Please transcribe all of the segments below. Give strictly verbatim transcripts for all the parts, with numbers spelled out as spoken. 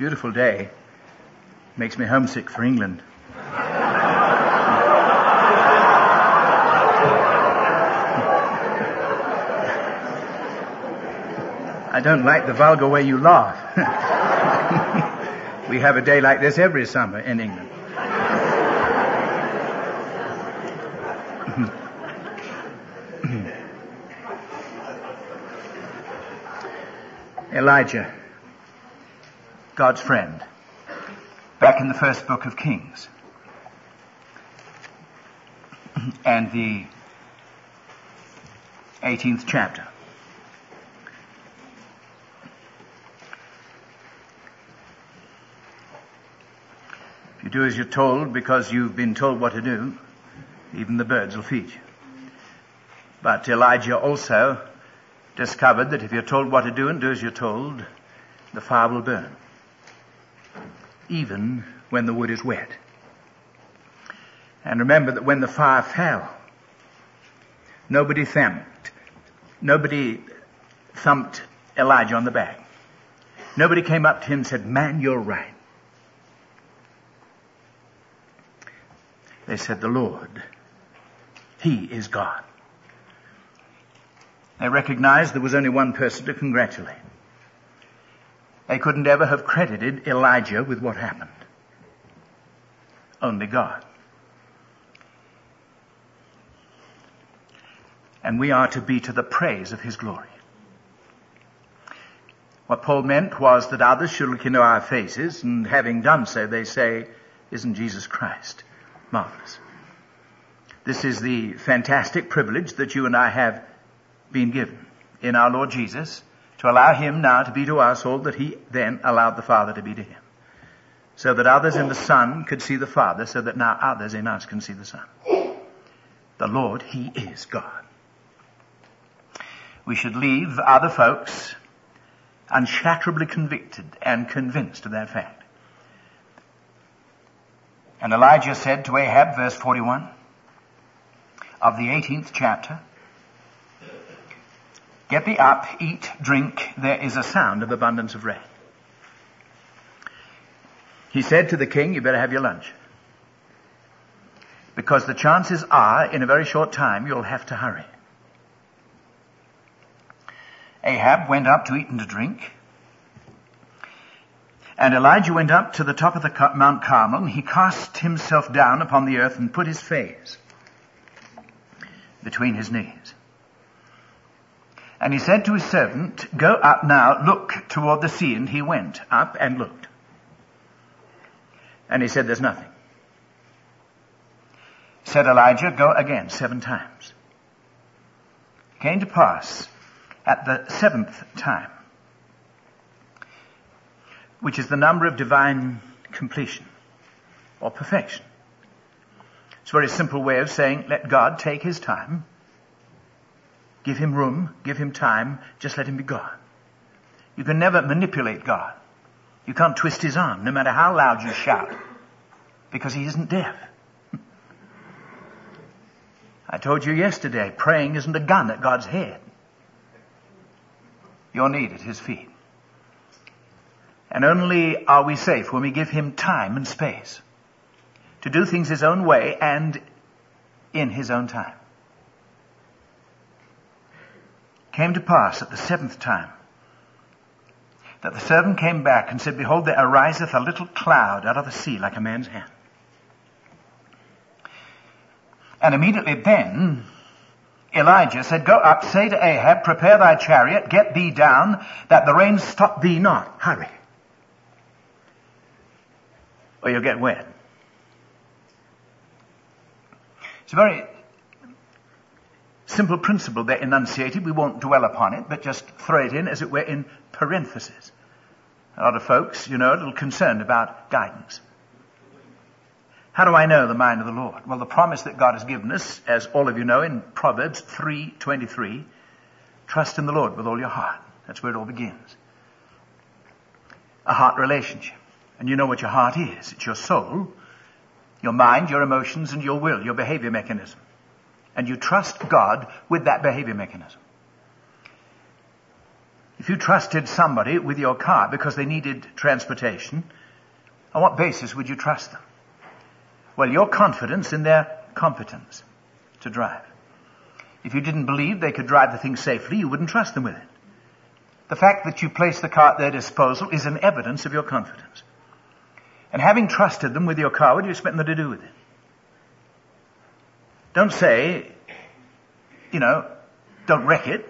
beautiful day. Makes me homesick for England. I don't like the vulgar way you laugh. We have a day like this every summer in England. Elijah, God's friend, back in the first book of Kings, and the eighteenth chapter. If you do as you're told because you've been told what to do, even the birds will feed you. But Elijah also discovered that if you're told what to do and do as you're told, the fire will burn, even when the wood is wet. And remember that when the fire fell, nobody thumped, nobody thumped Elijah on the back. Nobody came up to him and said, "Man, you're right." They said, "The Lord, He is God." They recognized there was only one person to congratulate. They couldn't ever have credited Elijah with what happened. Only God. And we are to be to the praise of His glory. What Paul meant was that others should look into our faces, and having done so, they say, "Isn't Jesus Christ marvelous?" This is the fantastic privilege that you and I have been given in our Lord Jesus, to allow Him now to be to us all that He then allowed the Father to be to Him, so that others in the Son could see the Father, so that now others in us can see the Son. The Lord, He is God. We should leave other folks unshatterably convicted and convinced of that fact. And Elijah said to Ahab, verse forty-one of the eighteenth chapter, "Get thee up, eat, drink, there is a sound of abundance of rain." He said to the king, "You better have your lunch, because the chances are in a very short time you'll have to hurry." Ahab went up to eat and to drink, and Elijah went up to the top of the Mount Carmel, and he cast himself down upon the earth and put his face between his knees. And he said to his servant, "Go up now, look toward the sea." And he went up and looked. And he said, "There's nothing." Said Elijah, "Go again seven times." It came to pass at the seventh time, which is the number of divine completion or perfection. It's a very simple way of saying, let God take His time. Give Him room, give Him time, just let Him be God. You can never manipulate God. You can't twist His arm, no matter how loud you shout, because He isn't deaf. I told you yesterday, praying isn't a gun at God's head. You're needed at His feet. And only are we safe when we give Him time and space to do things His own way and in His own time. Came to pass at the seventh time that the servant came back and said, "Behold, there ariseth a little cloud out of the sea like a man's hand." And immediately then Elijah said, "Go up, say to Ahab, prepare thy chariot, get thee down, that the rain stop thee not. Hurry, or you'll get wet." It's a very simple principle there enunciated. We won't dwell upon it, but just throw it in, as it were, in parentheses. A lot of folks, you know, a little concerned about guidance. How do I know the mind of the Lord? Well, the promise that God has given us, as all of you know, in Proverbs three twenty-three, trust in the Lord with all your heart. That's where it all begins. A heart relationship. And you know what your heart is. It's your soul, your mind, your emotions, and your will, your behavior mechanism. And you trust God with that behavior mechanism. If you trusted somebody with your car because they needed transportation, on what basis would you trust them? Well, your confidence in their competence to drive. If you didn't believe they could drive the thing safely, you wouldn't trust them with it. The fact that you place the car at their disposal is an evidence of your confidence. And having trusted them with your car, what do you expect them to do with it? Don't say, you know, don't wreck it.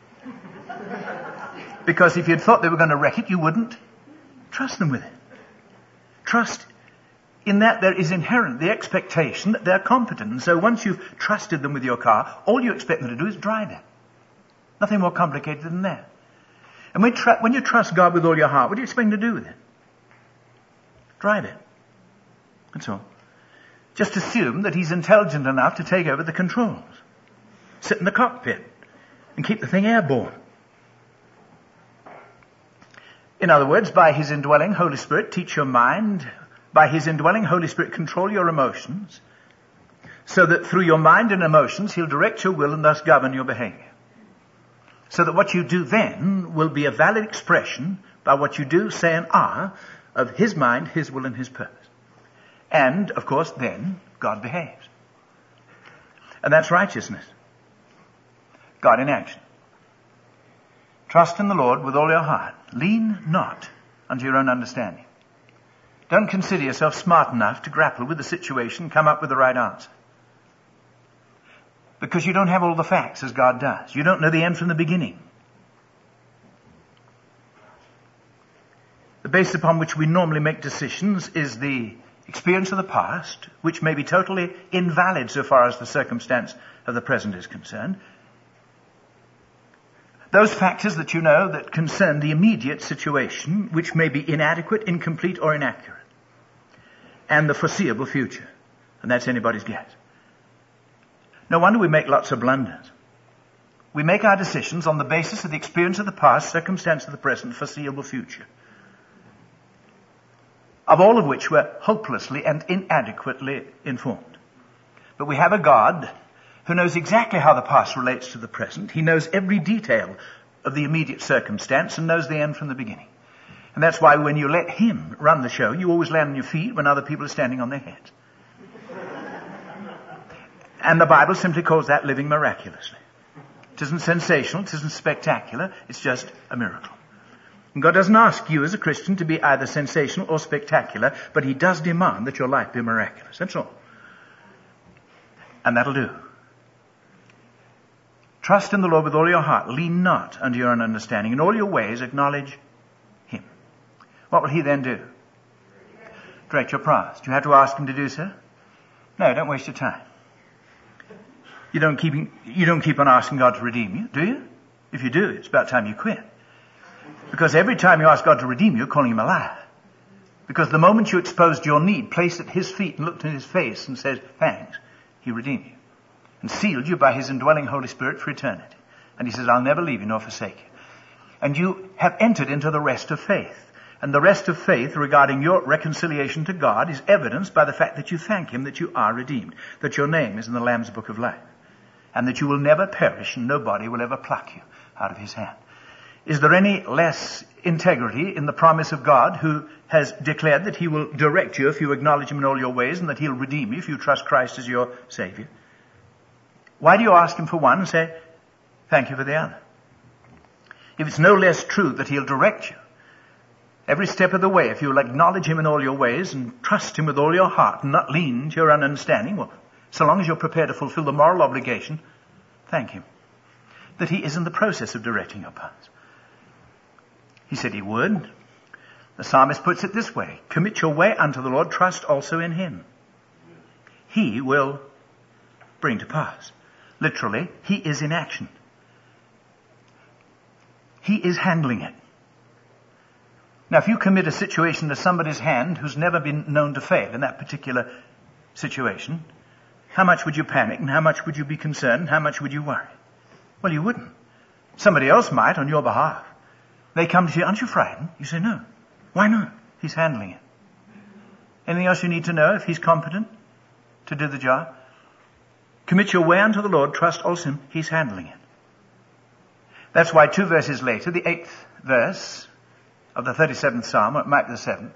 Because if you'd thought they were going to wreck it, you wouldn't trust them with it. Trust in that there is inherent the expectation that they're competent. And so once you've trusted them with your car, all you expect them to do is drive it. Nothing more complicated than that. And when, tr- when you trust God with all your heart, what do you expect them to do with it? Drive it. That's all. Just assume that he's intelligent enough to take over the controls. Sit in the cockpit and keep the thing airborne. In other words, by his indwelling Holy Spirit, teach your mind. By his indwelling Holy Spirit, control your emotions, so that through your mind and emotions, he'll direct your will and thus govern your behavior. So that what you do then will be a valid expression by what you do, say, and are of his mind, his will, and his purpose. And, of course, then God behaves. And that's righteousness. God in action. Trust in the Lord with all your heart. Lean not unto your own understanding. Don't consider yourself smart enough to grapple with the situation and come up with the right answer. Because you don't have all the facts as God does. You don't know the end from the beginning. The basis upon which we normally make decisions is the experience of the past, which may be totally invalid so far as the circumstance of the present is concerned. Those factors that you know that concern the immediate situation, which may be inadequate, incomplete, or inaccurate. And the foreseeable future. And that's anybody's guess. No wonder we make lots of blunders. We make our decisions on the basis of the experience of the past, circumstance of the present, foreseeable future. Of all of which we're hopelessly and inadequately informed. But we have a God who knows exactly how the past relates to the present. He knows every detail of the immediate circumstance and knows the end from the beginning. And that's why when you let him run the show, you always land on your feet when other people are standing on their heads. And the Bible simply calls that living miraculously. It isn't sensational, it isn't spectacular, it's just a miracle. And God doesn't ask you as a Christian to be either sensational or spectacular, but he does demand that your life be miraculous. That's all. And that'll do. Trust in the Lord with all your heart. Lean not unto your own understanding. In all your ways acknowledge him. What will he then do? Direct your paths. Do you have to ask him to do so? No, don't waste your time. You don't keep, you don't keep on asking God to redeem you, do you? If you do, it's about time you quit. Because every time you ask God to redeem you, you're calling him a liar. Because the moment you exposed your need, placed at his feet and looked in his face and said, thanks, he redeemed you. And sealed you by his indwelling Holy Spirit for eternity. And he says, I'll never leave you nor forsake you. And you have entered into the rest of faith. And the rest of faith regarding your reconciliation to God is evidenced by the fact that you thank him that you are redeemed. That your name is in the Lamb's Book of Life. And that you will never perish and nobody will ever pluck you out of his hand. Is there any less integrity in the promise of God who has declared that he will direct you if you acknowledge him in all your ways and that he'll redeem you if you trust Christ as your Savior? Why do you ask him for one and say, thank you for the other? If it's no less true that he'll direct you every step of the way, if you'll acknowledge him in all your ways and trust him with all your heart and not lean to your own understanding, well, so long as you're prepared to fulfill the moral obligation, thank him that he is in the process of directing your paths. He said he would. The psalmist puts it this way, commit your way unto the Lord, trust also in him. He will bring to pass. Literally, he is in action. He is handling it. Now, if you commit a situation to somebody's hand who's never been known to fail in that particular situation, how much would you panic and how much would you be concerned and how much would you worry? Well, you wouldn't. Somebody else might on your behalf. They come to you, aren't you frightened? You say, no. Why not? He's handling it. Anything else you need to know if he's competent to do the job? Commit your way unto the Lord, trust also him, he's handling it. That's why two verses later, the eighth verse of the thirty-seventh Psalm, or it might be the seventh,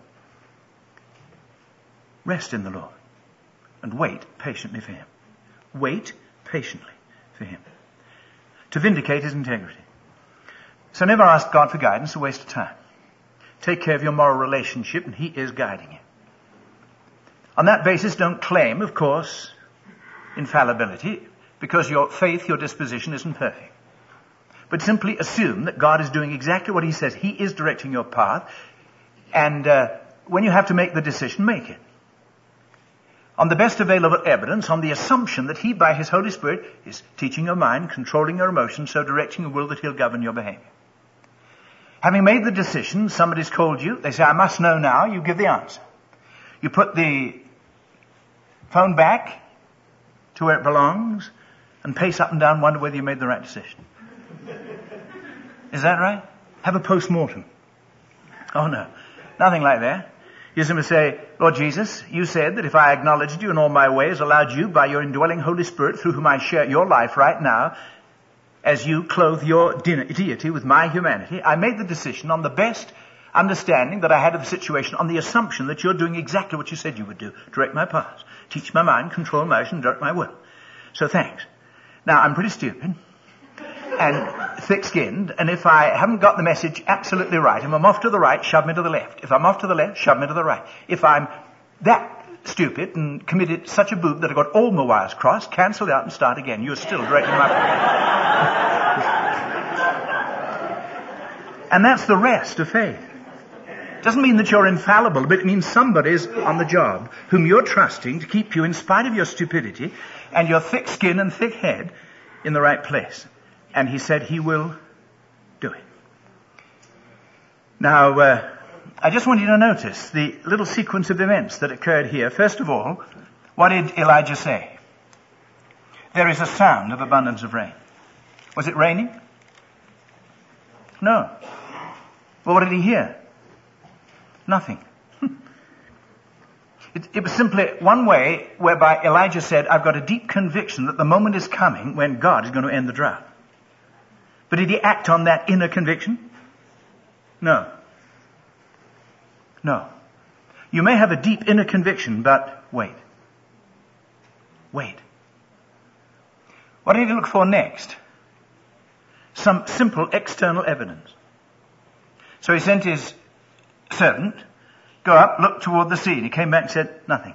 rest in the Lord and wait patiently for him. Wait patiently for him. To vindicate his integrity. So never ask God for guidance, a waste of time. Take care of your moral relationship and he is guiding you. On that basis, don't claim, of course, infallibility, because your faith, your disposition isn't perfect. But simply assume that God is doing exactly what he says. He is directing your path. And uh, when you have to make the decision, make it. On the best available evidence, on the assumption that he, by his Holy Spirit, is teaching your mind, controlling your emotions, so directing your will that he'll govern your behavior. Having made the decision, somebody's called you, they say, I must know now, you give the answer. You put the phone back to where it belongs and pace up and down, wonder whether you made the right decision. Is that right? Have a post-mortem. Oh no, nothing like that. You simply say, Lord Jesus, you said that if I acknowledged you in all my ways, allowed you by your indwelling Holy Spirit through whom I share your life right now, as you clothe your deity with my humanity, I made the decision on the best understanding that I had of the situation, on the assumption that you're doing exactly what you said you would do. Direct my paths, teach my mind, control my motion, direct my will. So thanks. Now, I'm pretty stupid and thick-skinned, and if I haven't got the message absolutely right, if I'm off to the right, shove me to the left. If I'm off to the left, shove me to the right. If I'm that stupid and committed such a boob that I got all my wires crossed, cancel it out and start again. You're still directing my path. And that's the rest of faith. Doesn't mean that you're infallible, but it means somebody's on the job whom you're trusting to keep you in spite of your stupidity and your thick skin and thick head in the right place. And he said he will do it. Now, uh, I just want you to notice the little sequence of events that occurred here. First of all, what did Elijah say? There is a sound of abundance of rain. Was it raining? No. Well, what did he hear? Nothing. It, it was simply one way whereby Elijah said, I've got a deep conviction that the moment is coming when God is going to end the drought. But did he act on that inner conviction? No. No. You may have a deep inner conviction, but wait. Wait. What did he look for next? Some simple external evidence. So he sent his servant, go up, look toward the sea. And he came back and said, nothing.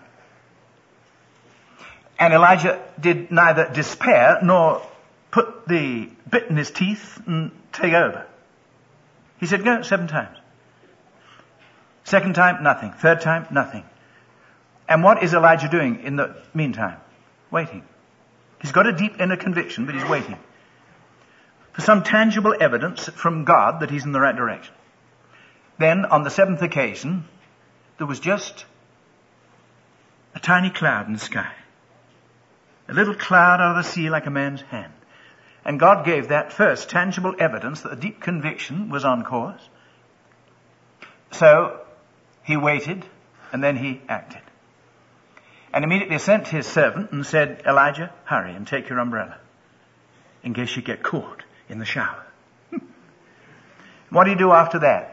And Elijah did neither despair nor put the bit in his teeth and take over. He said, go seven times. Second time, nothing. Third time, nothing. And what is Elijah doing in the meantime? Waiting. He's got a deep inner conviction, but he's waiting for some tangible evidence from God that he's in the right direction. Then, on the seventh occasion, there was just a tiny cloud in the sky. A little cloud out of the sea like a man's hand. And God gave that first tangible evidence that the deep conviction was on course. So, he waited, and then he acted. And immediately sent his servant and said, Elijah, hurry and take your umbrella, in case you get caught in the shower. What do you do after that?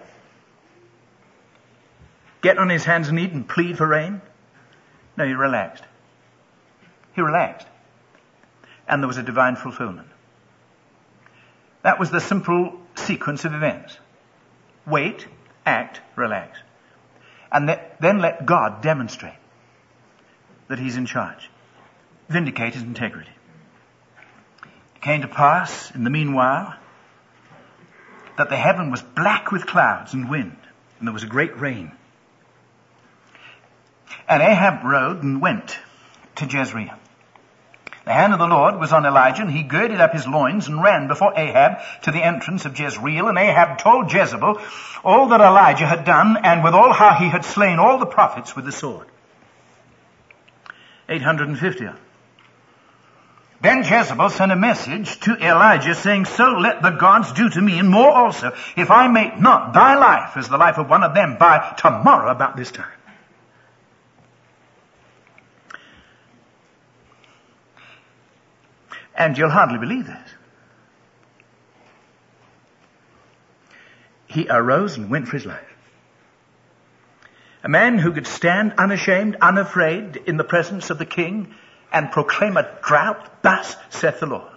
Get on his hands and knees and plead for rain? No, he relaxed. He relaxed. And there was a divine fulfillment. That was the simple sequence of events. Wait, act, relax. And then let God demonstrate that he's in charge. Vindicate his integrity. It came to pass, in the meanwhile, that the heaven was black with clouds and wind, and there was a great rain. And Ahab rode and went to Jezreel. The hand of the Lord was on Elijah, and he girded up his loins and ran before Ahab to the entrance of Jezreel. And Ahab told Jezebel all that Elijah had done, and withal how he had slain all the prophets with the sword. eight hundred fifty. Then Jezebel sent a message to Elijah, saying, so let the gods do to me, and more also, if I make not thy life as the life of one of them by tomorrow about this time. And you'll hardly believe this. he arose and went for his life. A man who could stand unashamed, unafraid in the presence of the king and proclaim a drought, thus saith the Lord.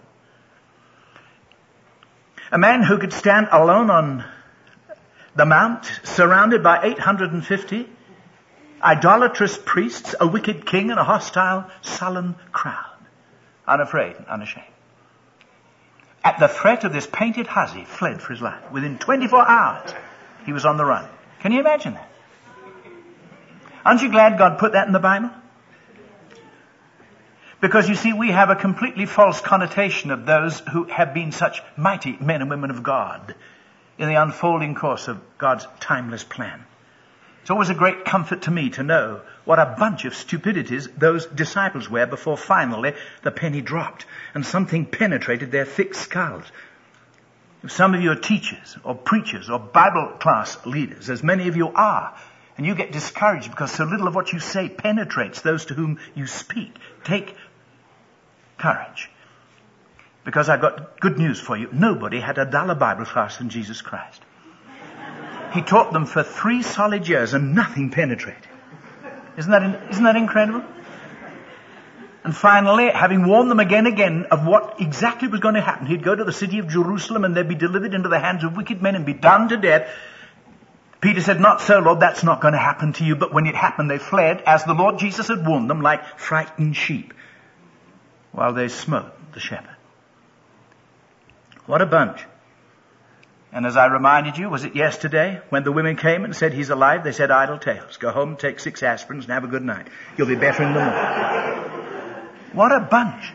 A man who could stand alone on the mount, surrounded by eight hundred fifty idolatrous priests, a wicked king, and a hostile, sullen crowd. Unafraid and unashamed. At the threat of this painted hussy, fled for his life. Within twenty-four hours, he was on the run. Can you imagine that? Aren't you glad God put that in the Bible? Because you see, we have a completely false connotation of those who have been such mighty men and women of God in the unfolding course of God's timeless plan. It's always a great comfort to me to know what a bunch of stupidities those disciples were before finally the penny dropped and something penetrated their thick skulls. If some of you are teachers or preachers or Bible class leaders, as many of you are, and you get discouraged because so little of what you say penetrates those to whom you speak, take courage. Because I've got good news for you. Nobody had a duller Bible class than Jesus Christ. He taught them for three solid years and nothing penetrated. Isn't that, in, isn't that incredible? And finally, having warned them again and again of what exactly was going to happen, he'd go to the city of Jerusalem and they'd be delivered into the hands of wicked men and be done to death. Peter said, not so, Lord, that's not going to happen to you. But when it happened, they fled, as the Lord Jesus had warned them, like frightened sheep, while they smote the shepherd. What a bunch. And as I reminded you, was it yesterday, when the women came and said, he's alive? They said, idle tales. Go home, take six aspirins, and have a good night. You'll be better in the morning. What a bunch.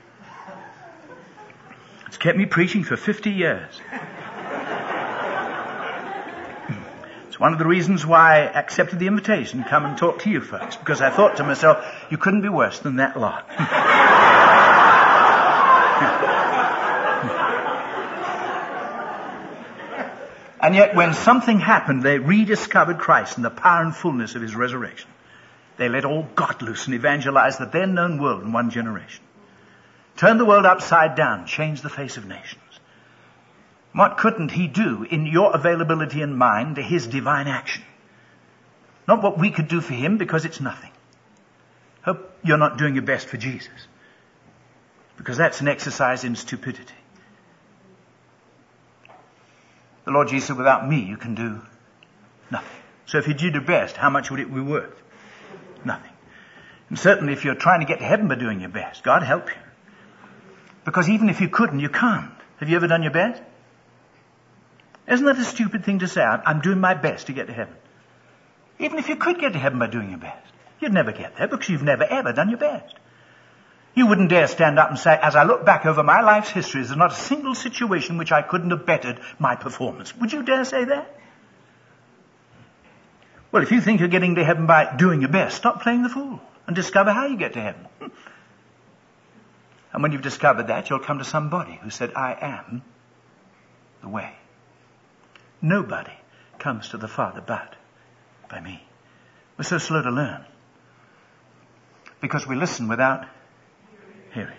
It's kept me preaching for fifty years. It's one of the reasons why I accepted the invitation to come and talk to you folks, because I thought to myself, you couldn't be worse than that lot. And yet when something happened, they rediscovered Christ and the power and fullness of his resurrection. They let all God loose and evangelize the then known world in one generation. Turned the world upside down, changed the face of nations. What couldn't he do in your availability and mine to his divine action? Not what we could do for him, because it's nothing. Hope you're not doing your best for Jesus, because that's an exercise in stupidity. The Lord Jesus said, without me you can do nothing. So if you did your best, how much would it be worth? Nothing. And certainly if you're trying to get to heaven by doing your best, God help you. Because even if you couldn't, you can't. Have you ever done your best? Isn't that a stupid thing to say? I'm doing my best to get to heaven. Even if you could get to heaven by doing your best, you'd never get there because you've never ever done your best. You wouldn't dare stand up and say, as I look back over my life's history, there's not a single situation which I couldn't have bettered my performance. Would you dare say that? Well, if you think you're getting to heaven by doing your best, stop playing the fool and discover how you get to heaven. And when you've discovered that, you'll come to somebody who said, I am the way. Nobody comes to the Father but by me. We're so slow to learn because we listen without hearing.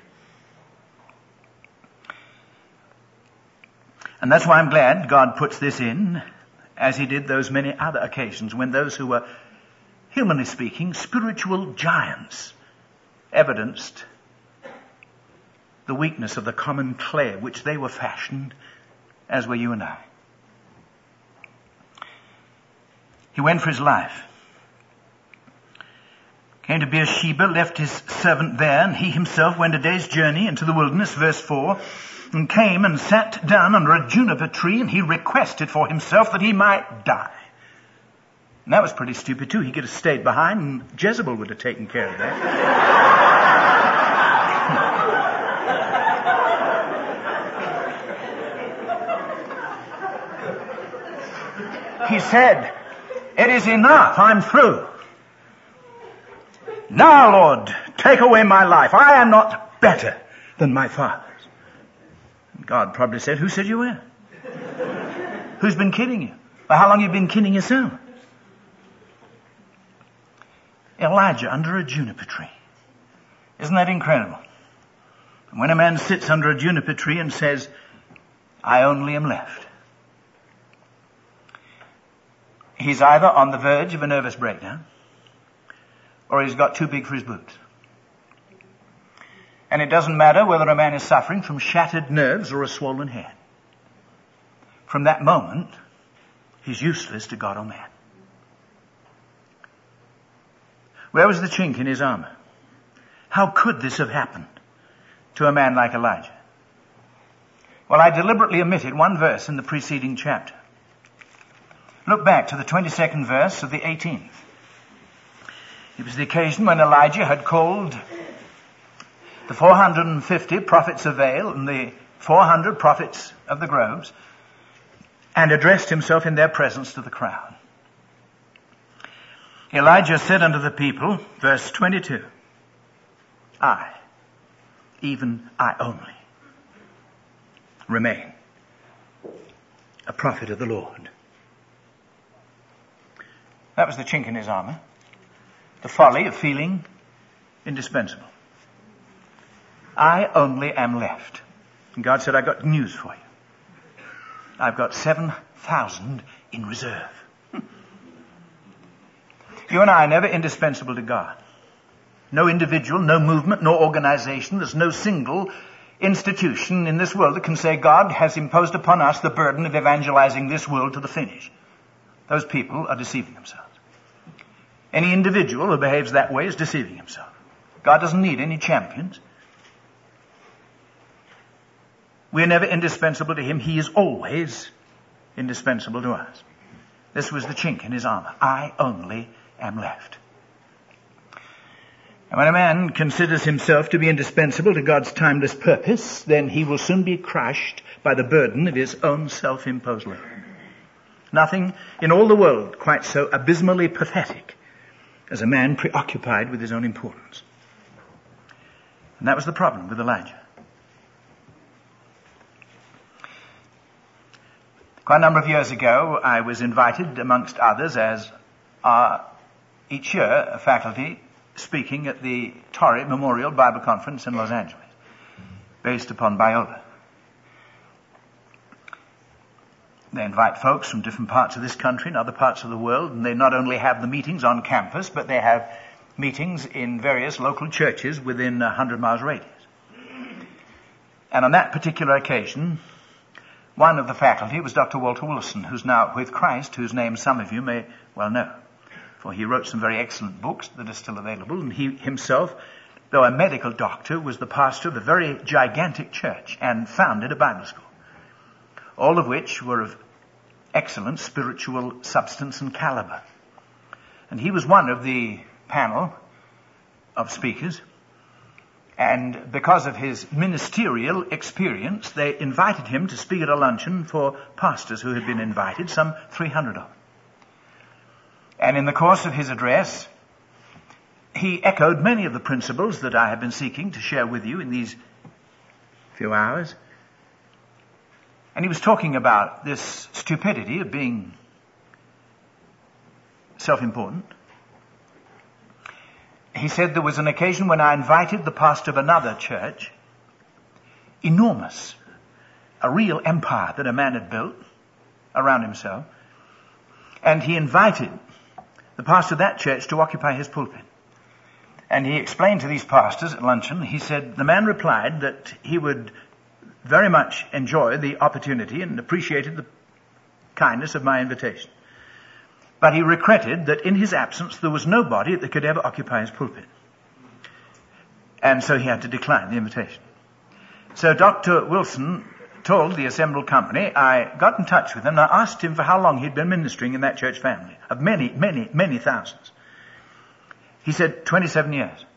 And that's why I'm glad God puts this in, as he did those many other occasions when those who were, humanly speaking, spiritual giants evidenced the weakness of the common clay which they were fashioned, as were you and I. He went for his life. Came to Beersheba, left his servant there, and he himself went a day's journey into the wilderness, verse four, and came and sat down under a juniper tree, and he requested for himself that he might die. And that was pretty stupid too. He could have stayed behind, and Jezebel would have taken care of that. He said, it is enough, I'm through. Now, Lord, take away my life. I am not better than my fathers. And God probably said, who said you were? Who's been kidding you? Or how long have you been kidding yourself? Elijah under a juniper tree. Isn't that incredible? And when a man sits under a juniper tree and says, I only am left, he's either on the verge of a nervous breakdown or he's got too big for his boots. And it doesn't matter whether a man is suffering from shattered nerves or a swollen head. From that moment, he's useless to God or man. Where was the chink in his armor? How could this have happened to a man like Elijah? Well, I deliberately omitted one verse in the preceding chapter. Look back to the twenty-second verse of the eighteenth. It was the occasion when Elijah had called the four hundred fifty prophets of Baal and the four hundred prophets of the groves and addressed himself in their presence to the crowd. Elijah said unto the people, verse twenty-two, I, even I only, remain a prophet of the Lord. That was the chink in his armor. The folly of feeling indispensable. I only am left. And God said, I've got news for you. I've got seven thousand in reserve. You and I are never indispensable to God. No individual, no movement, no organization. There's no single institution in this world that can say God has imposed upon us the burden of evangelizing this world to the finish. Those people are deceiving themselves. Any individual who behaves that way is deceiving himself. God doesn't need any champions. We are never indispensable to him. He is always indispensable to us. This was the chink in his armor. I only am left. And when a man considers himself to be indispensable to God's timeless purpose, then he will soon be crushed by the burden of his own self-imposed load. Nothing in all the world quite so abysmally pathetic as a man preoccupied with his own importance. And that was the problem with Elijah. Quite a number of years ago, I was invited, amongst others, as uh, each year a faculty speaking at the Torrey Memorial Bible Conference in Los Angeles, based upon Biola. They invite folks from different parts of this country and other parts of the world, and they not only have the meetings on campus, but they have meetings in various local churches within a hundred miles radius. And on that particular occasion, one of the faculty was Doctor Walter Wilson, who's now with Christ, whose name some of you may well know. For he wrote some very excellent books that are still available, and he himself, though a medical doctor, was the pastor of a very gigantic church and founded a Bible school, all of which were of excellent spiritual substance and caliber. And he was one of the panel of speakers, and because of his ministerial experience, they invited him to speak at a luncheon for pastors who had been invited, some three hundred of them. And in the course of his address, he echoed many of the principles that I have been seeking to share with you in these few hours. And he was talking about this stupidity of being self-important. He said there was an occasion when I invited the pastor of another church, enormous, a real empire that a man had built around himself, and he invited the pastor of that church to occupy his pulpit. And he explained to these pastors at luncheon, he said, the man replied that he would very much enjoy the opportunity and appreciated the kindness of my invitation. But he regretted that in his absence there was nobody that could ever occupy his pulpit. And so he had to decline the invitation. So Doctor Wilson told the assembled company, I got in touch with him and I asked him for how long he'd been ministering in that church family, of many, many, many thousands. He said twenty-seven years.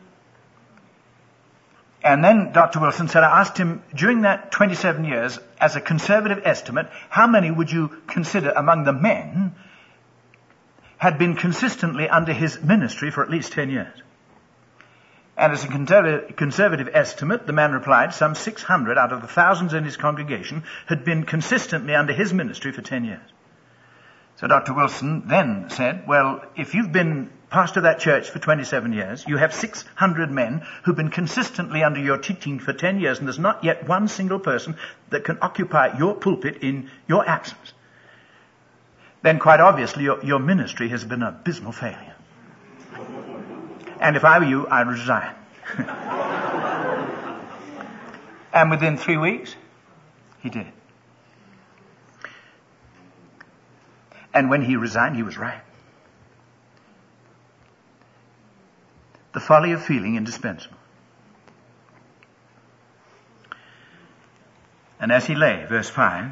And then Doctor Wilson said, I asked him, during that twenty-seven years, as a conservative estimate, how many would you consider among the men had been consistently under his ministry for at least ten years? And as a conservative estimate, the man replied, some six hundred out of the thousands in his congregation had been consistently under his ministry for ten years. So Doctor Wilson then said, well, if you've been pastor of that church for twenty-seven years, you have six hundred men who've been consistently under your teaching for ten years, and there's not yet one single person that can occupy your pulpit in your absence. then quite obviously your, your ministry has been an abysmal failure. And if I were you, I'd resign. And within three weeks, he did. And when he resigned, he was right. The folly of feeling indispensable. And as he lay, verse five,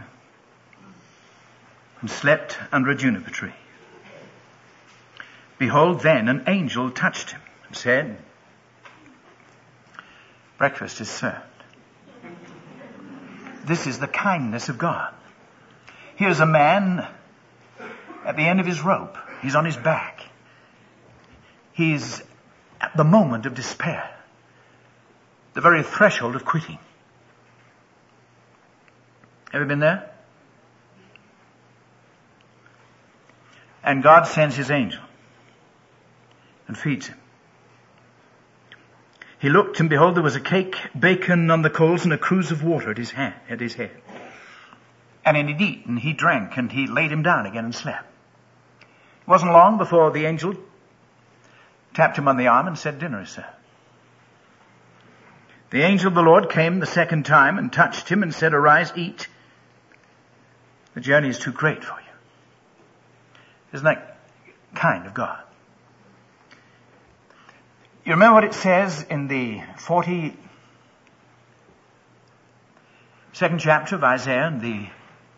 and slept under a juniper tree, behold, then an angel touched him and said, breakfast is served. This is the kindness of God. Here's a man at the end of his rope. He's on his back. He's at the moment of despair, the very threshold of quitting. Ever been there? And God sends his angel and feeds him. He looked, and behold, there was a cake, bacon on the coals, and a cruse of water at his hand, at his head. And he'd eaten, he drank, and he laid him down again and slept. It wasn't long before the angel tapped him on the arm and said, dinner is served. The angel of the Lord came the second time and touched him and said, arise, eat. The journey is too great for you. Isn't that kind of God? You remember what it says in the forty-second chapter of Isaiah, in the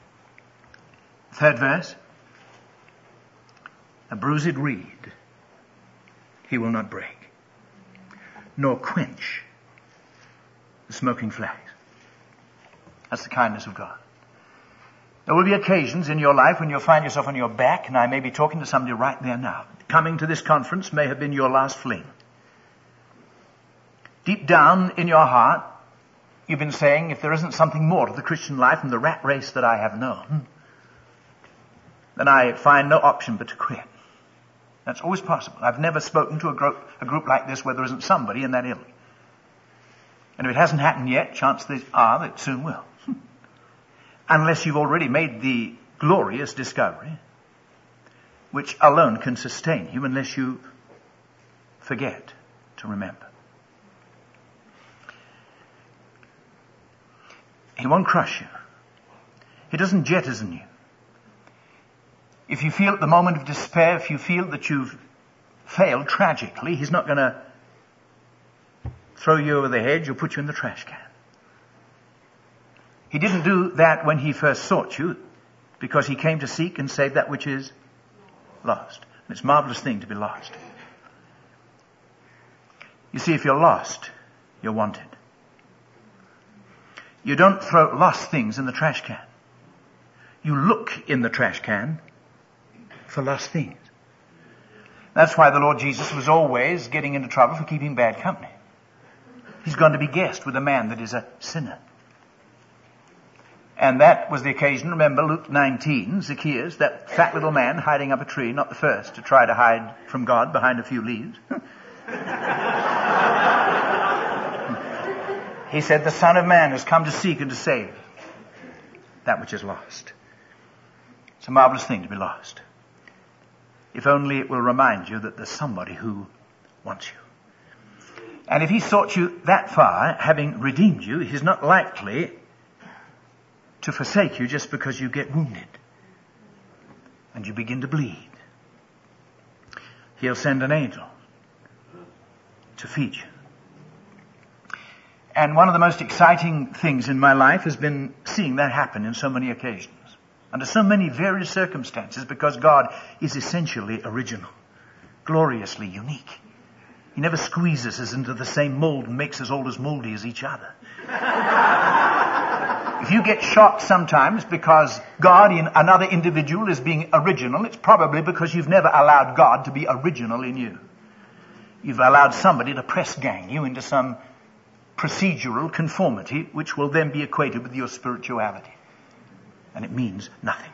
third verse? A bruised reed he will not break, nor quench the smoking flax. That's the kindness of God. There will be occasions in your life when you'll find yourself on your back, and I may be talking to somebody right there now. Coming to this conference may have been your last fling. Deep down in your heart, you've been saying, if there isn't something more to the Christian life than the rat race that I have known, then I find no option but to quit. That's always possible. I've never spoken to a group, a group like this where there isn't somebody in that ilk. And if it hasn't happened yet, chances are that it soon will. Unless you've already made the glorious discovery, which alone can sustain you unless you forget to remember. He won't crush you. He doesn't jettison you. If you feel at the moment of despair, if you feel that you've failed tragically, he's not going to throw you over the hedge or put you in the trash can. He didn't do that when he first sought you, because he came to seek and save that which is lost. And it's a marvelous thing to be lost. You see, if you're lost, you're wanted. You don't throw lost things in the trash can. You look in the trash can for lost things. That's why the Lord Jesus was always getting into trouble for keeping bad company. He's going to be guest with a man that is a sinner. And that was the occasion, remember Luke nineteen, Zacchaeus, that fat little man hiding up a tree, not the first to try to hide from God behind a few leaves. He said, the Son of Man has come to seek and to save that which is lost. It's a marvelous thing to be lost. If only it will remind you that there's somebody who wants you. And if he sought you that far, having redeemed you, he's not likely to forsake you just because you get wounded and you begin to bleed. He'll send an angel to feed you. And one of the most exciting things in my life has been seeing that happen in so many occasions, under so many various circumstances, because God is essentially original, gloriously unique. He never squeezes us into the same mold and makes us all as moldy as each other. If you get shocked sometimes because God in another individual is being original, it's probably because you've never allowed God to be original in you. You've allowed somebody to press gang you into some procedural conformity, which will then be equated with your spirituality. And it means nothing.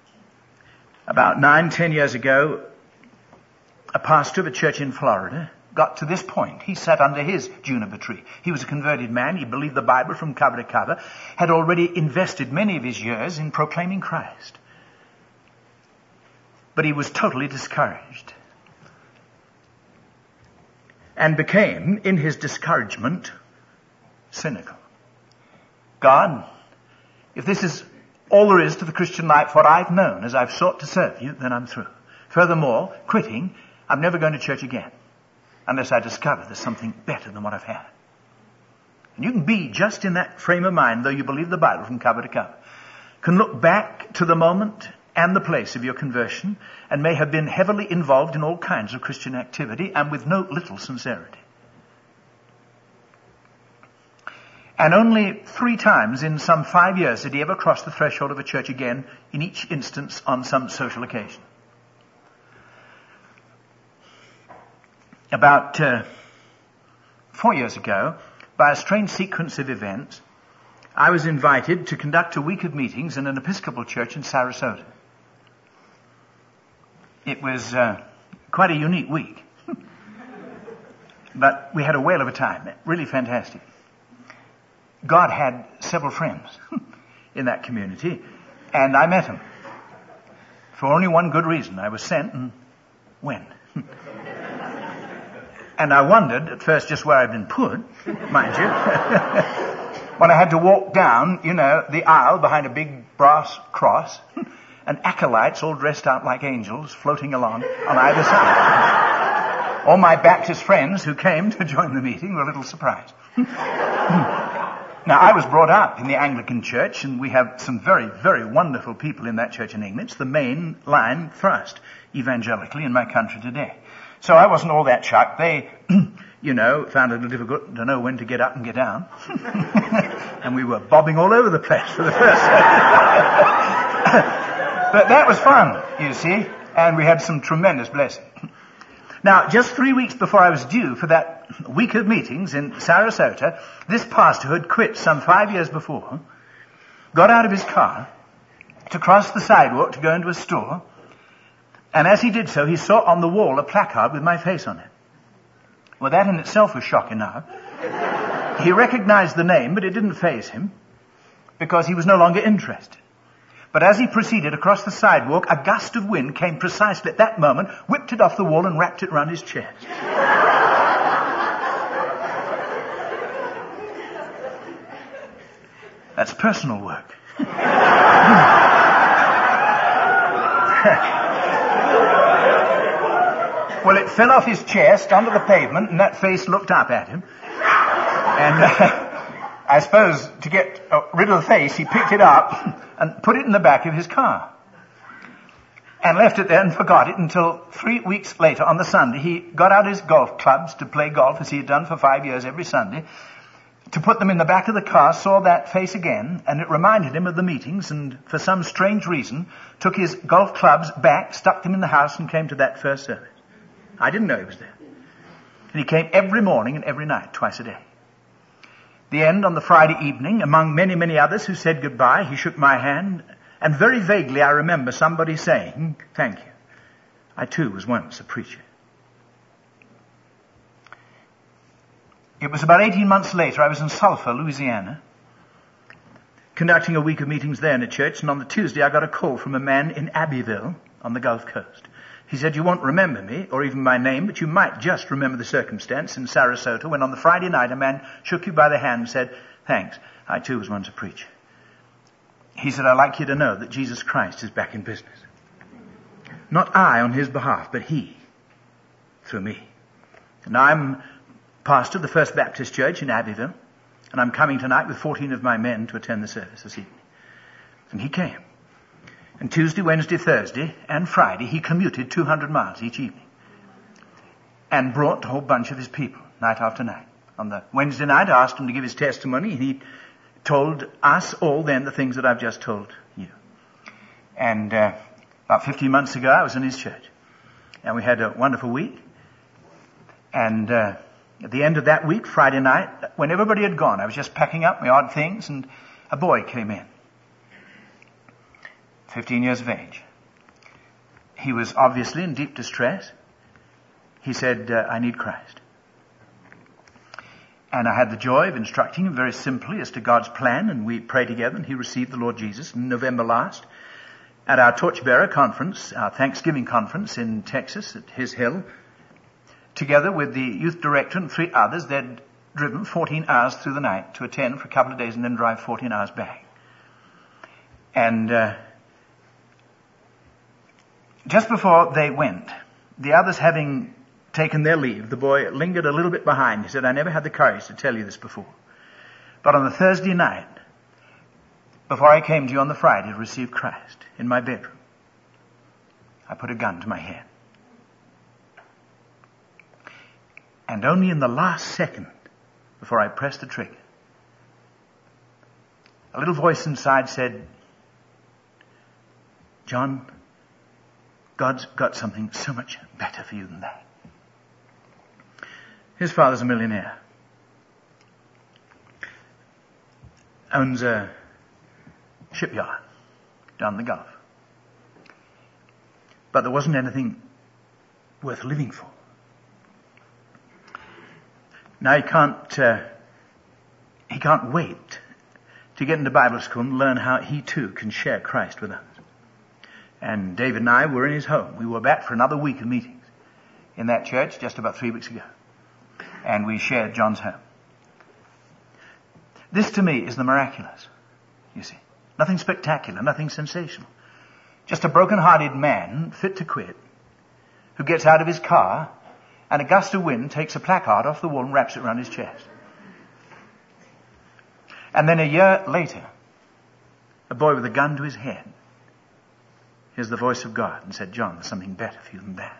About nine, ten years ago, a pastor of a church in Florida got to this point. He sat under his juniper tree. He was a converted man. He believed the Bible from cover to cover, had already invested many of his years in proclaiming Christ. But he was totally discouraged and became, in his discouragement, cynical. God, if this is all there is to the Christian life, what I've known as I've sought to serve you, then I'm through. Furthermore, quitting, I'm never going to church again unless I discover there's something better than what I've had. And you can be just in that frame of mind, though you believe the Bible from cover to cover. Can look back to the moment and the place of your conversion and may have been heavily involved in all kinds of Christian activity and with no little sincerity. And only three times in some five years did he ever cross the threshold of a church again, in each instance on some social occasion. About uh, four years ago, by a strange sequence of events, I was invited to conduct a week of meetings in an Episcopal church in Sarasota. It was uh, quite a unique week. But we had a whale of a time. Really fantastic. God had several friends in that community, and I met them. For only one good reason. I was sent and went. And I wondered at first just where I'd been put, mind you. When I had to walk down, you know, the aisle behind a big brass cross, and acolytes all dressed out like angels floating along on either side. All my Baptist friends who came to join the meeting were a little surprised. Now, I was brought up in the Anglican Church, and we have some very, very wonderful people in that church in England. It's the main line thrust, evangelically, in my country today. So I wasn't all that shocked. They, you know, found it a little difficult to know when to get up and get down. And we were bobbing all over the place for the first But that was fun, you see, and we had some tremendous blessing. Now, just three weeks before I was due for that week of meetings in Sarasota, this pastor who had quit some five years before got out of his car to cross the sidewalk to go into a store, and as he did so, he saw on the wall a placard with my face on it. Well, that in itself was shocking now. He recognized the name, but it didn't faze him, because he was no longer interested. But as he proceeded across the sidewalk, a gust of wind came precisely at that moment, whipped it off the wall and wrapped it around his chest. That's personal work. Well, it fell off his chest onto the pavement, and that face looked up at him. And uh, I suppose to get uh, rid of the face, he picked it up and put it in the back of his car. And left it there and forgot it until three weeks later on the Sunday, he got out his golf clubs to play golf as he had done for five years every Sunday, to put them in the back of the car, saw that face again, and it reminded him of the meetings, and for some strange reason, took his golf clubs back, stuck them in the house, and came to that first service. I didn't know he was there. And he came every morning and every night, twice a day. The end on the Friday evening, among many, many others who said goodbye, he shook my hand, and very vaguely I remember somebody saying, "Thank you. I too was once a preacher." It was about eighteen months later, I was in Sulphur, Louisiana, conducting a week of meetings there in a church, and on the Tuesday I got a call from a man in Abbeville on the Gulf Coast. He said, "You won't remember me, or even my name, but you might just remember the circumstance in Sarasota when on the Friday night a man shook you by the hand and said, 'Thanks, I too was once a preacher.' He said, 'I'd like you to know that Jesus Christ is back in business. Not I on his behalf, but he through me. And I'm pastor of the First Baptist Church in Abbeville, and I'm coming tonight with fourteen of my men to attend the service this evening.' And he came. And Tuesday, Wednesday, Thursday, and Friday, he commuted two hundred miles each evening and brought a whole bunch of his people, night after night. On the Wednesday night, I asked him to give his testimony, and he told us all then the things that I've just told you. And uh, about fifteen months ago, I was in his church, and we had a wonderful week. And uh, at the end of that week, Friday night, when everybody had gone, I was just packing up my odd things, and a boy came in. fifteen years of age. He was obviously in deep distress. He said, uh, "I need Christ." And I had the joy of instructing him very simply as to God's plan, and we prayed together, and he received the Lord Jesus in November last at our Torchbearer Conference, our Thanksgiving Conference in Texas at His Hill. Together with the youth director and three others, they'd driven fourteen hours through the night to attend for a couple of days and then drive fourteen hours back. And uh, just before they went, the others having taken their leave, the boy lingered a little bit behind. He said, I never had the courage to tell you this before. But on the Thursday night, before I came to you on the Friday to receive Christ, in my bedroom, I put a gun to my head. And only in the last second, before I pressed the trigger, a little voice inside said, John, God's got something so much better for you than that. His father's a millionaire. Owns a shipyard down the Gulf. But there wasn't anything worth living for. Now he can't, uh, he can't wait to get into Bible school and learn how he too can share Christ with others. And David and I were in his home. We were back for another week of meetings in that church just about three weeks ago. And we shared John's home. This to me is the miraculous, you see. Nothing spectacular, nothing sensational. Just a broken-hearted man, fit to quit, who gets out of his car, and a gust of wind takes a placard off the wall and wraps it around his chest. And then a year later, a boy with a gun to his head hears the voice of God and said, John, there's something better for you than that.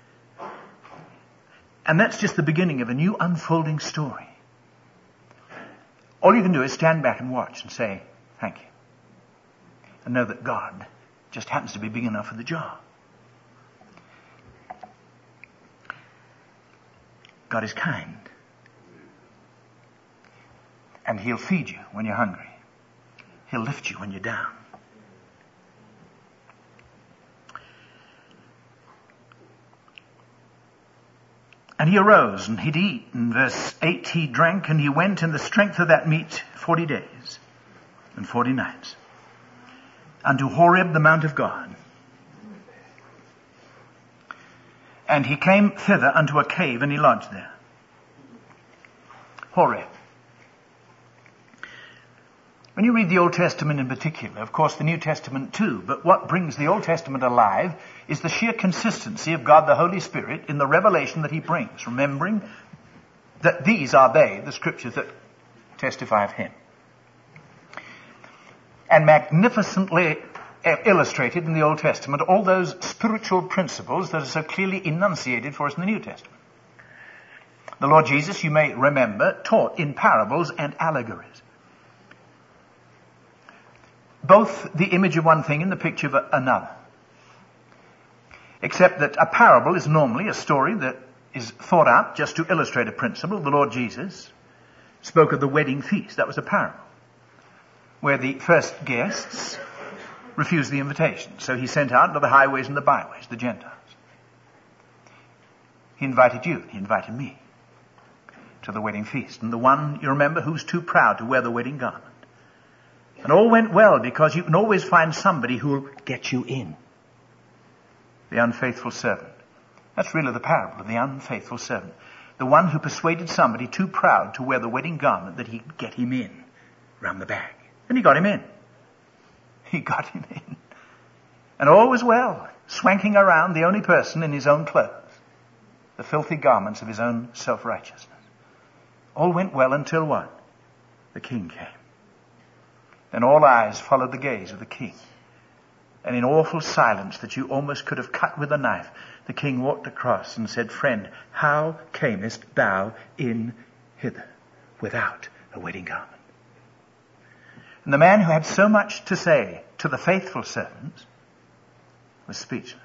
And that's just the beginning of a new unfolding story. All you can do is stand back and watch and say, thank you. And know that God just happens to be big enough for the job. God is kind. And He'll feed you when you're hungry. He'll lift you when you're down. And he arose and he'd eat. In verse eight, he drank and he went in the strength of that meat forty days and forty nights unto Horeb, the mount of God. And he came thither unto a cave and he lodged there. Horeb. When you read the Old Testament in particular, of course the New Testament too, but what brings the Old Testament alive is the sheer consistency of God the Holy Spirit in the revelation that He brings, remembering that these are they, the scriptures that testify of Him. And magnificently illustrated in the Old Testament all those spiritual principles that are so clearly enunciated for us in the New Testament. The Lord Jesus, you may remember, taught in parables and allegories. Both the image of one thing and the picture of another. Except that a parable is normally a story that is thought up just to illustrate a principle. The Lord Jesus spoke of the wedding feast. That was a parable, where the first guests refused the invitation. So He sent out into the highways and the byways, the Gentiles. He invited you, He invited me to the wedding feast. And the one, you remember, who's too proud to wear the wedding garment. And all went well because you can always find somebody who will get you in. The unfaithful servant. That's really the parable of the unfaithful servant. The one who persuaded somebody too proud to wear the wedding garment that he'd get him in round the back. And he got him in. He got him in. And all was well, swanking around the only person in his own clothes, the filthy garments of his own self-righteousness. All went well until what? The king came. Then all eyes followed the gaze of the king. And in awful silence that you almost could have cut with a knife, the king walked across and said, Friend, how camest thou in hither without a wedding garment? And the man who had so much to say to the faithful servants was speechless.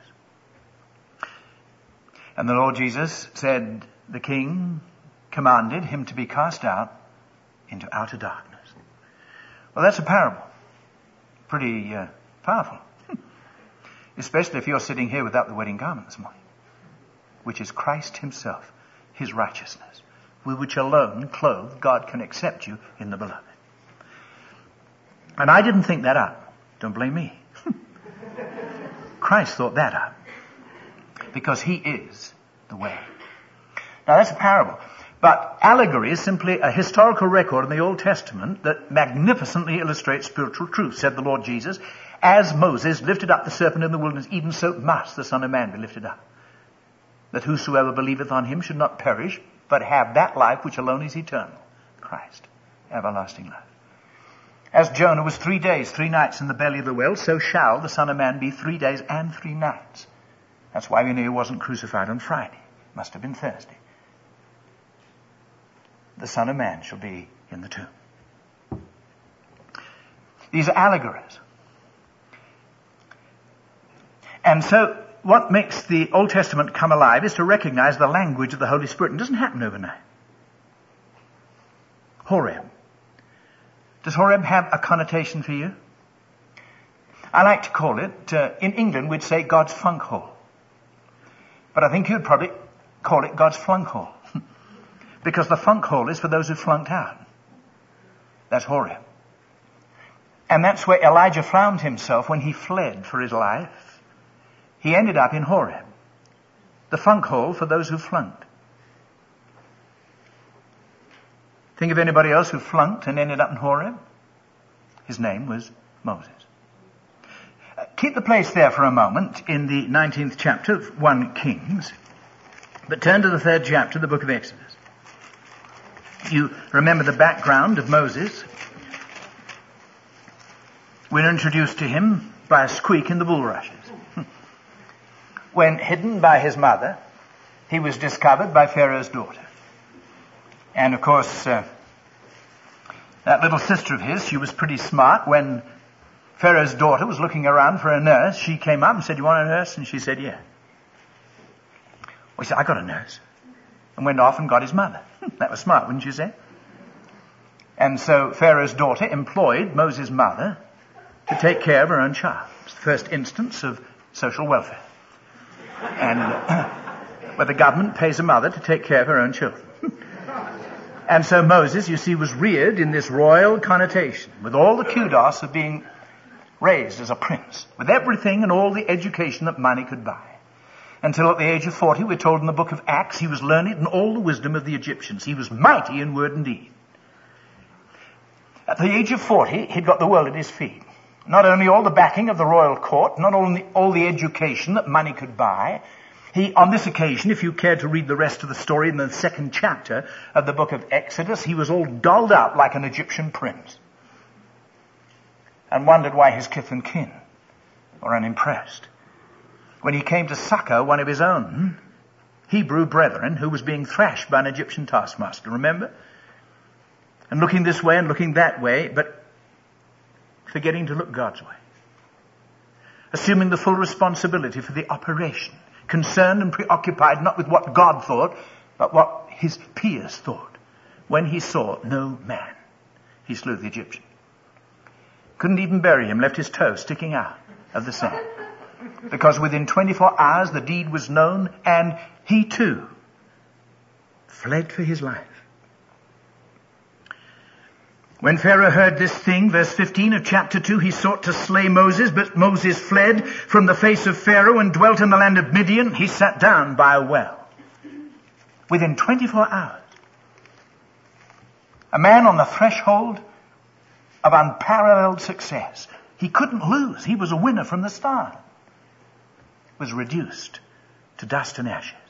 And the Lord Jesus said, the king commanded him to be cast out into outer darkness. Well, that's a parable. Pretty uh, powerful. Especially if you're sitting here without the wedding garment this morning, which is Christ Himself, His righteousness, with which alone, clothed, God can accept you in the beloved. And I didn't think that up. Don't blame me. Christ thought that up. Because he is the way. Now that's a parable. But allegory is simply a historical record in the Old Testament that magnificently illustrates spiritual truth, said the Lord Jesus. As Moses lifted up the serpent in the wilderness, even so must the Son of Man be lifted up. That whosoever believeth on him should not perish, but have that life which alone is eternal. Christ. Everlasting life. As Jonah was three days, three nights in the belly of the whale, so shall the Son of Man be three days and three nights. That's why we know he wasn't crucified on Friday. Must have been Thursday. The Son of Man shall be in the tomb. These are allegories. And so what makes the Old Testament come alive is to recognize the language of the Holy Spirit. It doesn't happen overnight. Horeb. Does Horeb have a connotation for you? I like to call it, uh, in England we'd say God's funk hole. But I think you'd probably call it God's flunk hole. Because the funk hole is for those who flunked out. That's Horeb. And that's where Elijah found himself when he fled for his life. He ended up in Horeb. The funk hole for those who flunked. Think of anybody else who flunked and ended up in Horeb? His name was Moses. Uh, keep the place there for a moment in the nineteenth chapter of First Kings. But turn to the third chapter of the book of Exodus. You remember the background of Moses. We're introduced to him by a squeak in the bulrushes. When hidden by his mother, he was discovered by Pharaoh's daughter. And of course, uh, that little sister of his, she was pretty smart. When Pharaoh's daughter was looking around for a nurse, she came up and said, "You want a nurse?" And she said, "Yeah." Well, he said, "I got a nurse." And went off and got his mother. That was smart, wouldn't you say? And so Pharaoh's daughter employed Moses' mother to take care of her own child. It's the first instance of social welfare. And uh, where the government pays a mother to take care of her own children. And so Moses, you see, was reared in this royal connotation, with all the kudos of being raised as a prince, with everything and all the education that money could buy. Until at the age of forty, we're told in the book of Acts, he was learned in all the wisdom of the Egyptians. He was mighty in word and deed. At the age of forty, he'd got the world at his feet. Not only all the backing of the royal court, not only all the education that money could buy. He, on this occasion, if you care to read the rest of the story in the second chapter of the book of Exodus, he was all dolled up like an Egyptian prince. And wondered why his kith and kin were unimpressed. When he came to succor one of his own Hebrew brethren who was being thrashed by an Egyptian taskmaster, remember? And looking this way and looking that way, but forgetting to look God's way. Assuming the full responsibility for the operation. Concerned and preoccupied not with what God thought, but what his peers thought. When he saw no man, he slew the Egyptian. Couldn't even bury him, left his toe sticking out of the sand. Because within twenty-four hours the deed was known, and he too fled for his life. When Pharaoh heard this thing, verse fifteen of chapter two, he sought to slay Moses, but Moses fled from the face of Pharaoh and dwelt in the land of Midian. He sat down by a well. Within twenty-four hours. A man on the threshold of unparalleled success. He couldn't lose. He was a winner from the start. Was reduced to dust and ashes.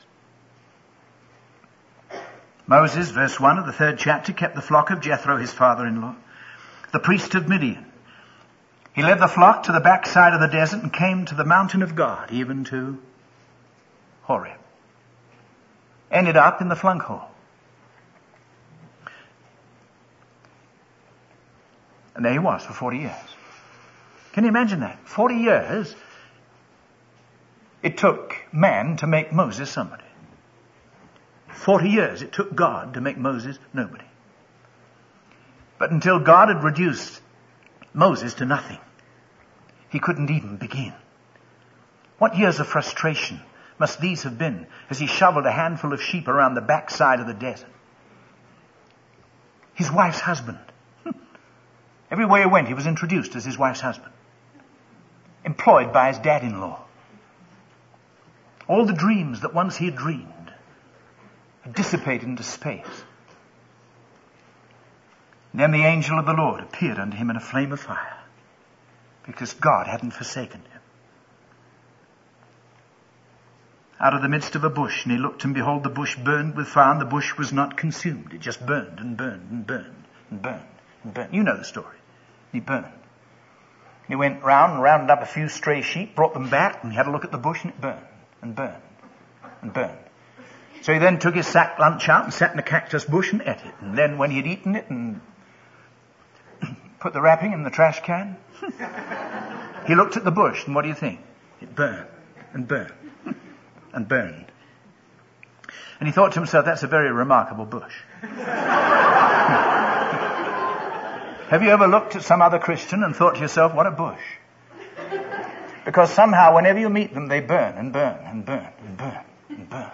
Moses, verse one of the third chapter, kept the flock of Jethro, his father-in-law, the priest of Midian. He led the flock to the backside of the desert and came to the mountain of God, even to Horeb. Ended up in the flunk hole. And there he was for forty years. Can you imagine that? Forty years it took man to make Moses somebody. Forty years it took God to make Moses nobody. But until God had reduced Moses to nothing, he couldn't even begin. What years of frustration must these have been as he shoveled a handful of sheep around the backside of the desert? his wife's husband. Everywhere he went, he was introduced as his wife's husband. Employed by his dad-in-law. All the dreams that once he had dreamed had dissipated into space. And then the angel of the Lord appeared unto him in a flame of fire, because God hadn't forsaken him. Out of the midst of a bush, and he looked, and behold, the bush burned with fire, and the bush was not consumed. It just burned and burned and burned and burned and burned. You know the story. He burned. He went round and rounded up a few stray sheep, brought them back, and he had a look at the bush, and it burned and burned and burned. So he then took his sack lunch out and sat in a cactus bush and ate it. And then when he had eaten it and put the wrapping in the trash can, he looked at the bush, and what do you think? It burned and burned and burned. And he thought to himself, that's a very remarkable bush. Have you ever looked at some other Christian and thought to yourself, what a bush? Because somehow whenever you meet them, they burn and burn and burn and burn and burn.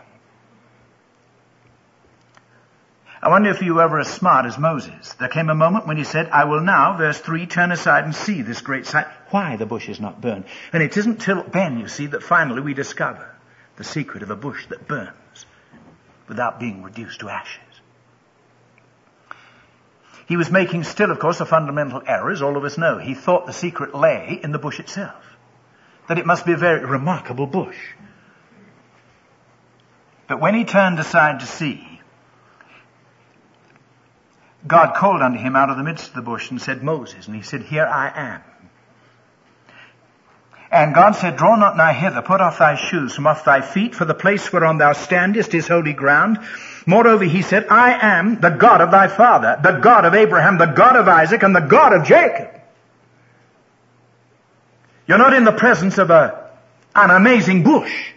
I wonder if you were ever as smart as Moses. There came a moment when he said, I will now, verse three, turn aside and see this great sight, why the bush is not burned. And it isn't till then, you see, that finally we discover the secret of a bush that burns without being reduced to ashes. He was making still, of course, a fundamental error, as all of us know. He thought the secret lay in the bush itself, that it must be a very remarkable bush. But when he turned aside to see, God called unto him out of the midst of the bush and said, Moses. And he said, here I am. And God said, draw not nigh hither, put off thy shoes from off thy feet, for the place whereon thou standest is holy ground. Moreover, he said, I am the God of thy father, the God of Abraham, the God of Isaac, and the God of Jacob. You're not in the presence of a, an amazing bush.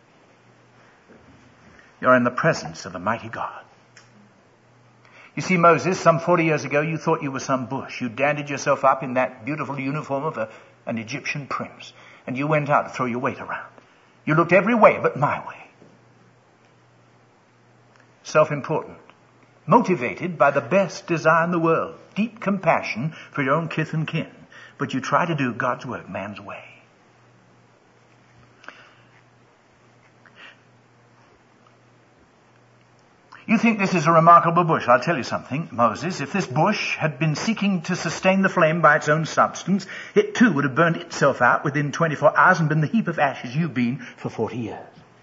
You're in the presence of the mighty God. You see, Moses, some forty years ago, you thought you were some bush. You dandled yourself up in that beautiful uniform of a, an Egyptian prince, and you went out to throw your weight around. You looked every way but my way. Self-important. Motivated by the best desire in the world. Deep compassion for your own kith and kin. But you try to do God's work man's way. You think this is a remarkable bush. I'll tell you something, Moses. If this bush had been seeking to sustain the flame by its own substance, it too would have burned itself out within twenty-four hours and been the heap of ashes you've been for forty years.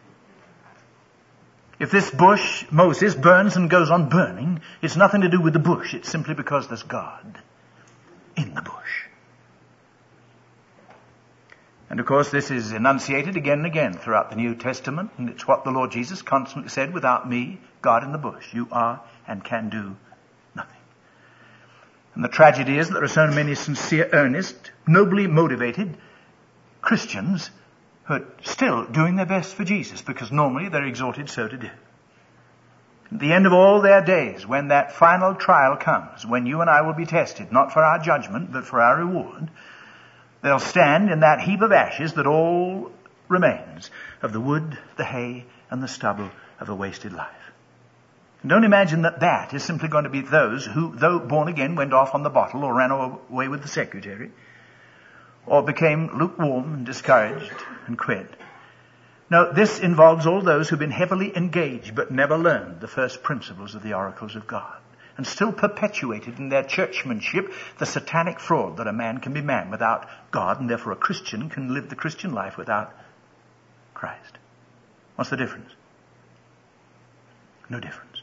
If this bush, Moses, burns and goes on burning, it's nothing to do with the bush. It's simply because there's God in the bush. And of course this is enunciated again and again throughout the New Testament, and it's what the Lord Jesus constantly said, without me, God in the bush, you are and can do nothing. And the tragedy is that there are so many sincere, earnest, nobly motivated Christians who are still doing their best for Jesus, because normally they're exhorted so to do. At the end of all their days, when that final trial comes, when you and I will be tested, not for our judgment, but for our reward, they'll stand in that heap of ashes that all remains of the wood, the hay, and the stubble of a wasted life. And don't imagine that that is simply going to be those who, though born again, went off on the bottle or ran away with the secretary, or became lukewarm and discouraged and quit. No, this involves all those who've been heavily engaged but never learned the first principles of the oracles of God, and still perpetuated in their churchmanship the satanic fraud that a man can be man without God, and therefore a Christian can live the Christian life without Christ. What's the difference? No difference.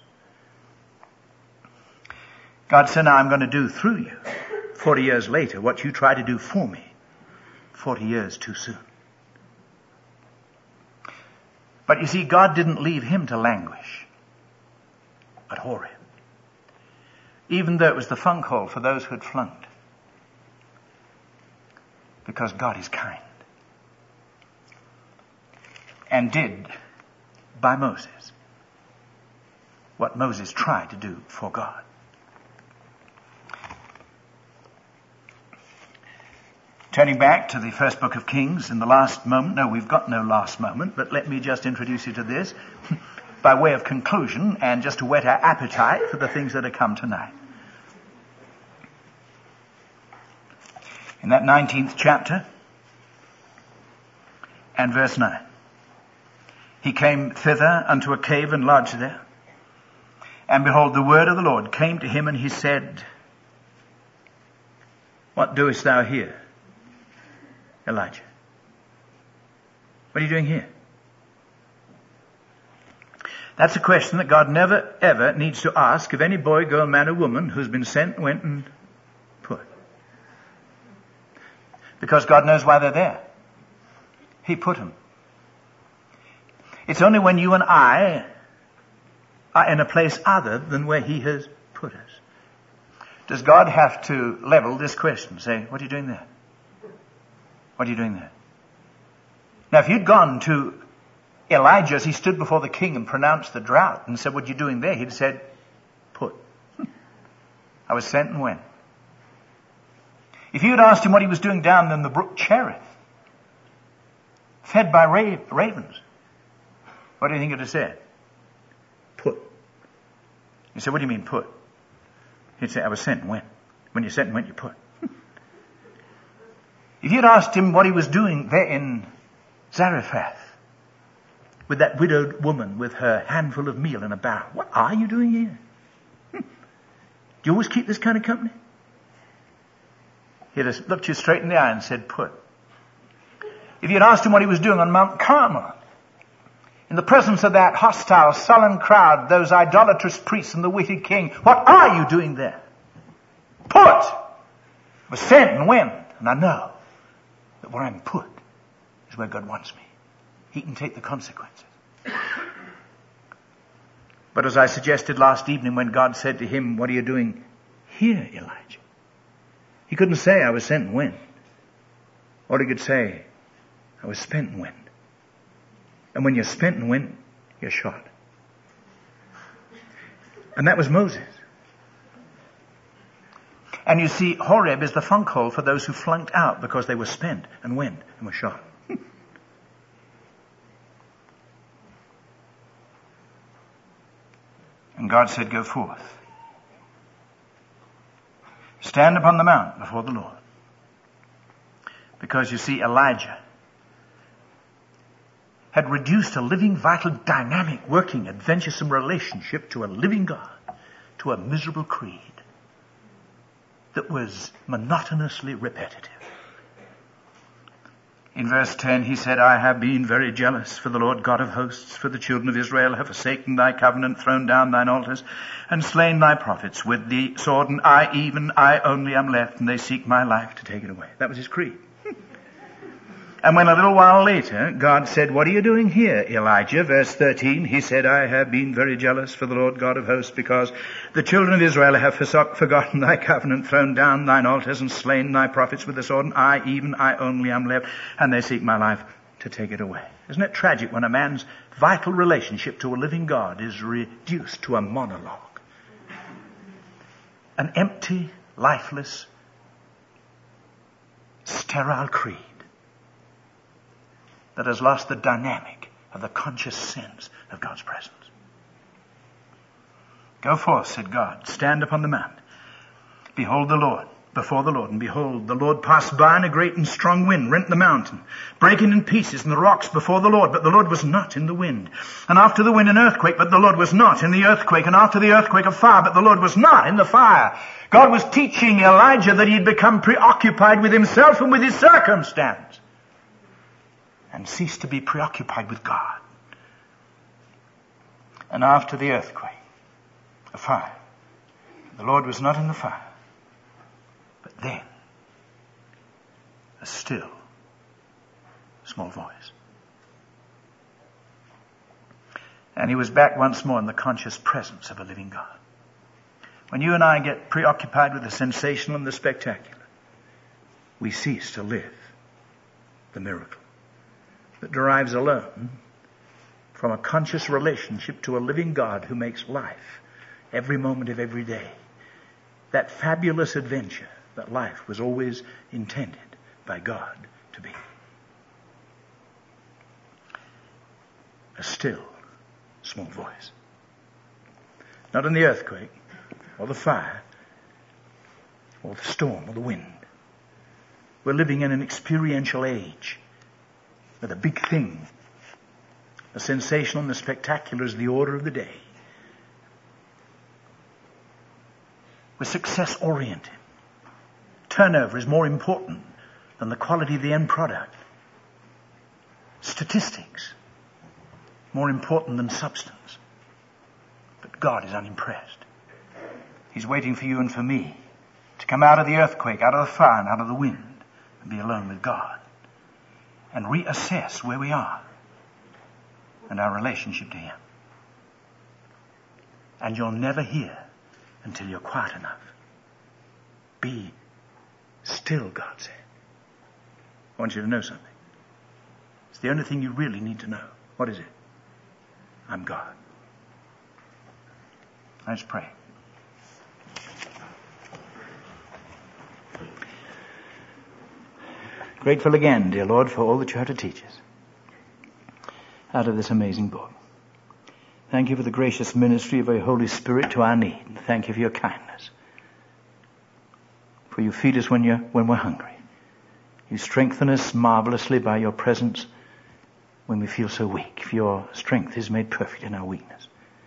God said, now I'm going to do through you, forty years later, what you try to do for me forty years too soon. But you see, God didn't leave him to languish at Horeb, even though it was the funk hole for those who had flunked. Because God is kind. And did, by Moses, what Moses tried to do for God. Turning back to the first book of Kings in the last moment. No, we've got no last moment, but let me just introduce you to this by way of conclusion and just to whet our appetite for the things that are come tonight. In that nineteenth chapter and verse nine. He came thither unto a cave and lodged there. And behold, the word of the Lord came to him, and he said, What doest thou here, Elijah? What are you doing here? That's a question that God never, ever needs to ask of any boy, girl, man, or woman who's been sent, went, and put. Because God knows why they're there. He put them. It's only when you and I are in a place other than where He has put us. Does God have to level this question, say, what are you doing there? What are you doing there? Now, if you'd gone to Elijah as he stood before the king and pronounced the drought and said, what are you doing there? He'd have said, put. I was sent and went. If you had asked him what he was doing down in the brook Cherith, fed by ra- ravens, what do you think he'd have said? Put. You say, what do you mean put? He'd say, I was sent and went. When you're sent and went, you put. If you'd asked him what he was doing there in Zarephath, with that widowed woman with her handful of meal in a barrel, what are you doing here? Hmm. Do you always keep this kind of company? He'd have looked you straight in the eye and said, put. If you'd asked him what he was doing on Mount Carmel, in the presence of that hostile, sullen crowd, those idolatrous priests and the wicked king, what are you doing there? Put! I was sent and went, and I know that where I'm put is where God wants me. He can take the consequences. But as I suggested last evening when God said to him, what are you doing here, Elijah? He couldn't say, I was sent and went. Or he could say, I was spent and went. And when you're spent and went, you're shot. And that was Moses. And you see, Horeb is the funk hole for those who flunked out because they were spent and went and were shot. And God said, go forth. Stand upon the mount before the Lord. Because you see, Elijah had reduced a living, vital, dynamic, working, adventuresome relationship to a living God, to a miserable creed that was monotonously repetitive. In verse ten, he said, I have been very jealous for the Lord God of hosts, for the children of Israel have forsaken thy covenant, thrown down thine altars, and slain thy prophets with the sword, and I, even I only am left, and they seek my life to take it away. That was his creed. And when a little while later, God said, what are you doing here, Elijah? Verse thirteen, he said, I have been very jealous for the Lord God of hosts, because the children of Israel have forgotten thy covenant, thrown down thine altars, and slain thy prophets with the sword, and I, even I only am left, and they seek my life to take it away. Isn't it tragic when a man's vital relationship to a living God is reduced to a monologue? An empty, lifeless, sterile creed that has lost the dynamic of the conscious sense of God's presence. Go forth, said God, stand upon the mount. Behold the Lord, before the Lord, and behold, the Lord passed by, and a great and strong wind rent the mountain, breaking in pieces and the rocks before the Lord, but the Lord was not in the wind. And after the wind an earthquake, but the Lord was not in the earthquake. And after the earthquake a fire, but the Lord was not in the fire. God was teaching Elijah that he had become preoccupied with himself and with his circumstance, and ceased to be preoccupied with God. And after the earthquake, a fire. The Lord was not in the fire. But then, a still, small voice. And he was back once more in the conscious presence of a living God. When you and I get preoccupied with the sensational and the spectacular, we cease to live the miracle that derives alone from a conscious relationship to a living God who makes life every moment of every day that fabulous adventure that life was always intended by God to be. A still, small voice. Not in the earthquake, or the fire, or the storm, or the wind, We're living in an experiential age where the big thing, the sensational and the spectacular is the order of the day. We're success oriented. Turnover is more important than the quality of the end product. Statistics, more important than substance. But God is unimpressed. He's waiting for you and for me to come out of the earthquake, out of the fire, and out of the wind, and be alone with God, and reassess where we are and our relationship to Him. And you'll never hear until you're quiet enough. Be still, God said. I want you to know something. It's the only thing you really need to know. What is it? I'm God. Let's pray. Grateful again, dear Lord, for all that you have to teach us out of this amazing book. Thank you for the gracious ministry of your Holy Spirit to our need. Thank you for your kindness. For you feed us when you're, when we're hungry. You strengthen us marvelously by your presence when we feel so weak. For your strength is made perfect in our weakness.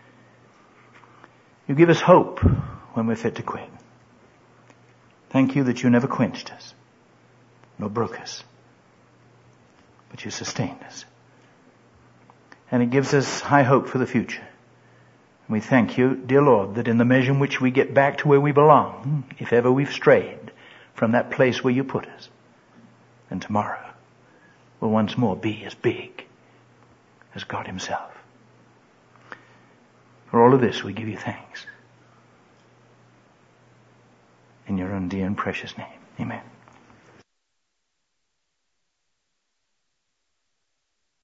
You give us hope when we're fit to quit. Thank you that you never quenched us, nor broke us, but you sustained us. And it gives us high hope for the future. And we thank you, dear Lord, that in the measure in which we get back to where we belong, if ever we've strayed from that place where you put us, then tomorrow will once more be as big as God Himself. For all of this we give you thanks. In your own dear and precious name. Amen.